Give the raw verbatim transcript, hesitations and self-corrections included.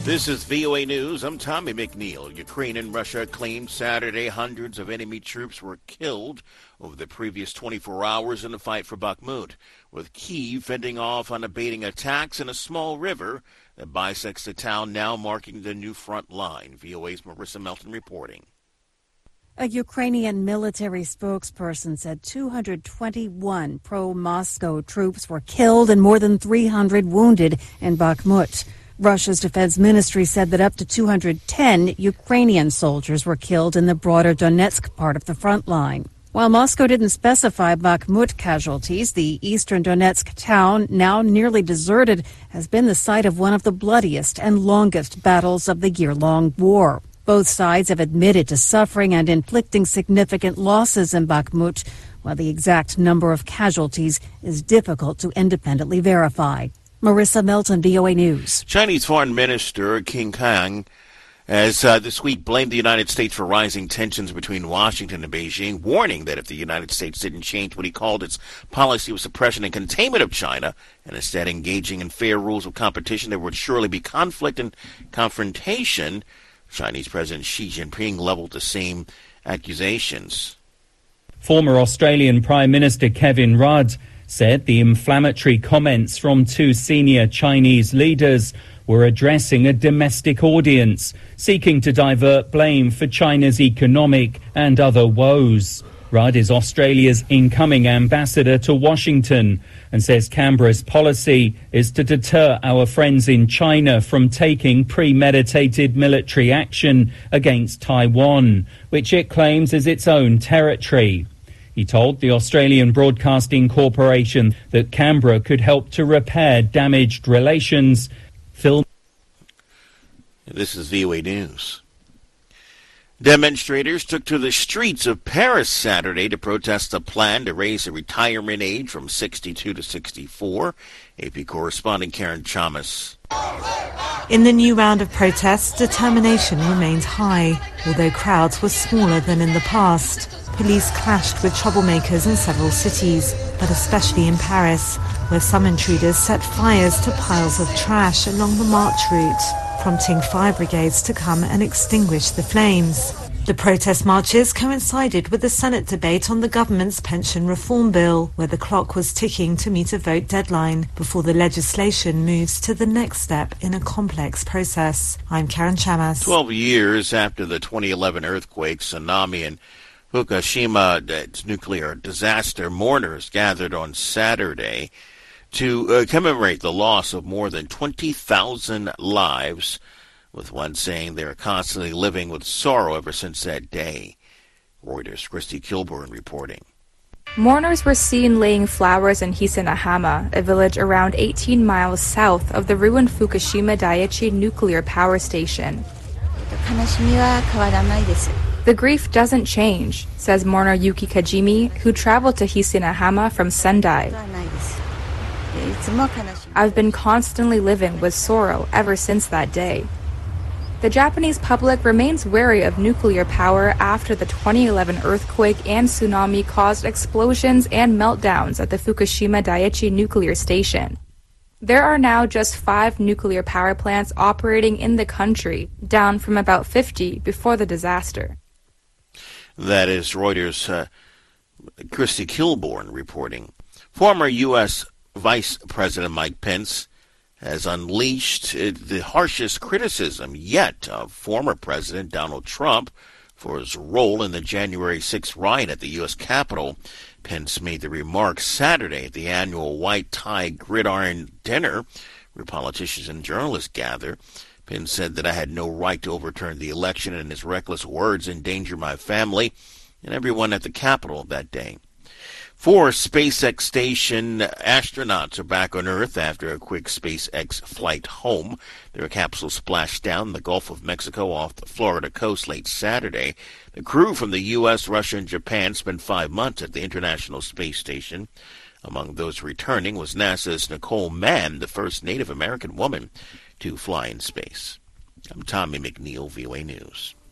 This is V O A News. I'm Tommy McNeil. Ukraine and Russia claimed Saturday hundreds of enemy troops were killed over the previous twenty-four hours in the fight for Bakhmut, with Kyiv fending off unabating attacks in a small river that bisects the town, now marking the new front line. V O A's Marissa Melton reporting. A Ukrainian military spokesperson said two hundred twenty-one pro-Moscow troops were killed and more than three hundred wounded in Bakhmut. Russia's defense ministry said that up to two hundred ten Ukrainian soldiers were killed in the broader Donetsk part of the front line. While Moscow didn't specify Bakhmut casualties, the eastern Donetsk town, now nearly deserted, has been the site of one of the bloodiest and longest battles of the year-long war. Both sides have admitted to suffering and inflicting significant losses in Bakhmut, while the exact number of casualties is difficult to independently verify. Marissa Melton, V O A News. Chinese Foreign Minister Qin Gang has uh, this week blamed the United States for rising tensions between Washington and Beijing, warning that if the United States didn't change what he called its policy of suppression and containment of China, and instead engaging in fair rules of competition, there would surely be conflict and confrontation. Chinese President Xi Jinping leveled the same accusations. Former Australian Prime Minister Kevin Rudd said the inflammatory comments from two senior Chinese leaders were addressing a domestic audience, seeking to divert blame for China's economic and other woes. Rudd is Australia's incoming ambassador to Washington and says Canberra's policy is to deter our friends in China from taking premeditated military action against Taiwan, which it claims is its own territory. He told the Australian Broadcasting Corporation that Canberra could help to repair damaged relations. Phil. This is V O A News. Demonstrators took to the streets of Paris Saturday to protest a plan to raise the retirement age from sixty-two to sixty-four. A P correspondent Karen Chamas. In the new round of protests, determination remains high, although crowds were smaller than in the past. Police clashed with troublemakers in several cities, but especially in Paris, where some intruders set fires to piles of trash along the march route, prompting fire brigades to come and extinguish the flames. The protest marches coincided with the Senate debate on the government's pension reform bill, where the clock was ticking to meet a vote deadline before the legislation moves to the next step in a complex process. I'm Karen Chamas. Twelve years after the twenty eleven earthquake, tsunami, and Fukushima nuclear disaster, mourners gathered on Saturday to uh, commemorate the loss of more than twenty thousand lives, with one saying they are constantly living with sorrow ever since that day. Reuters' Christy Kilburn reporting. Mourners were seen laying flowers in Hisanahama, a village around eighteen miles south of the ruined Fukushima Daiichi nuclear power station. The grief doesn't change, says mourner Yuki Kajimi, who traveled to Hisanahama from Sendai. I've been constantly living with sorrow ever since that day. The Japanese public remains wary of nuclear power after the twenty eleven earthquake and tsunami caused explosions and meltdowns at the Fukushima Daiichi nuclear station. There are now just five nuclear power plants operating in the country, down from about fifty before the disaster. That is Reuters' uh, Christy Kilborn reporting. Former U S Vice President Mike Pence has unleashed uh, the harshest criticism yet of former President Donald Trump for his role in the January sixth riot at the U S Capitol. Pence made the remarks Saturday at the annual White Tie Gridiron Dinner, where politicians and journalists gather. Pence said that I had no right to overturn the election, and his reckless words endanger my family and everyone at the Capitol that day. Four SpaceX station astronauts are back on Earth after a quick SpaceX flight home. Their capsule splashed down in the Gulf of Mexico off the Florida coast late Saturday. The crew from the U S, Russia, and Japan spent five months at the International Space Station. Among those returning was NASA's Nicole Mann, the first Native American woman to fly in space. I'm Tommy McNeil, V O A News.